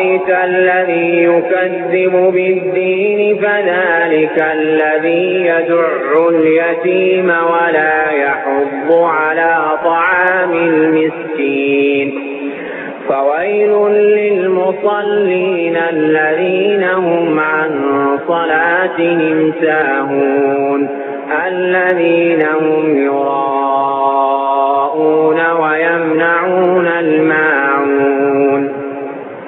أرأيت الذي يكذب بالدين فذلك الذي يدع اليتيم ولا يحض على طعام المسكين فويل للمصلين الذين هم عن صلاتهم ساهون الذين هم يراءون